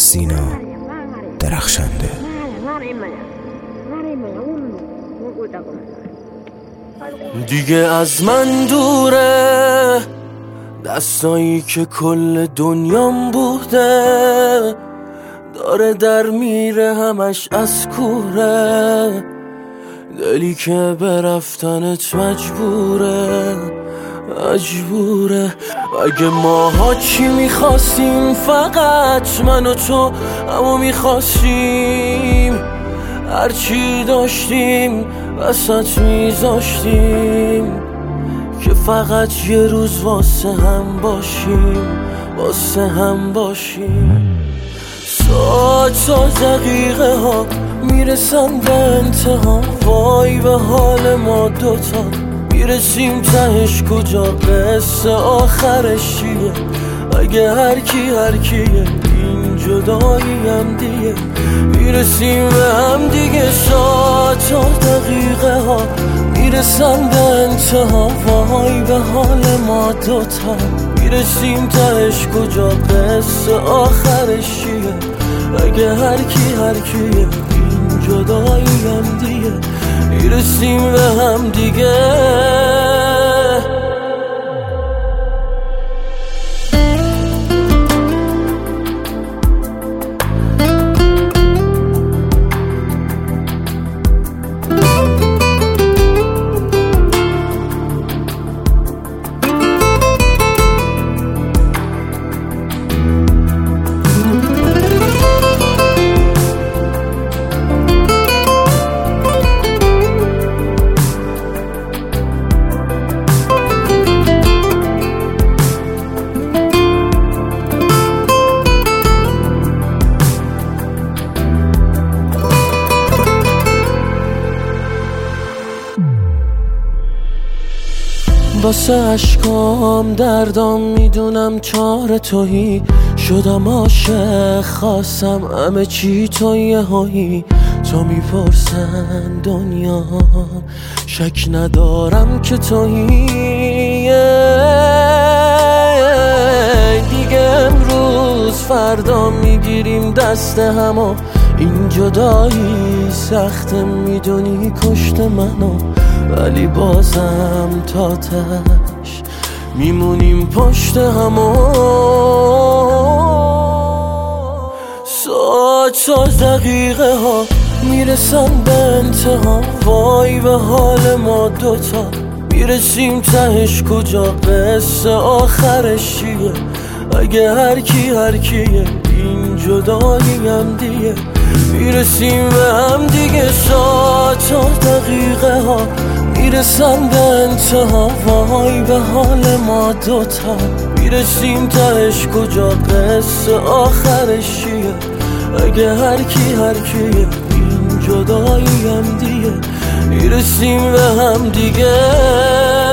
سینا درخشنده. دیگه از من دوره دستایی که کل دنیام بوده، داره در میره همش از کوره، دلی که به رفتنت مجبوره. اگه ماها چی میخواستیم، فقط من و تو همو میخواستیم، هرچی داشتیم وسط میذاشتیم که فقط یه روز واسه هم باشیم. ساعت و دقیقه ها میرسن به انتها، وای به حال ما دوتا، میرسیم تهش کجا، قصه آخرش چیه؟ اگه هر کیه این جدایی هم دیگه، میرسیم به هم دیگه. ساعت و دقیقه ها میرسن به انتها، وای به حال ما دوتا، میرسیم تهش کجا، قصه آخرش چیه؟ اگه هر کیه این جدایی هم دیگه، میرسیم به هم دیگه. واسه عشقام دردام میدونم چار تویی، شدم عاشق خواستم همه چی تو یهویی، تو میپرسن دنیا شک ندارم که تویی. دیگه امروز فردا میگیریم دست همو، این جدایی سخته میدونی کشت منو، ولی بازم تا تش میمونیم پشت همو. ساعت و دقیقه ها میرسن به انتها، وای به حال ما دوتا، میرسیم تهش کجا، قصه آخرش چیه؟ اگه هر کیه این جدایی هم دیگه، میرسیم به هم دیگه. ساعت و دقیقه ها میرسن به انتها، وای به حال ما دوتا، میرسیم تهش کجا، قصه آخرش چیه؟ اگه هر کیه این جدایی هم دیگه، میرسیم به هم دیگه.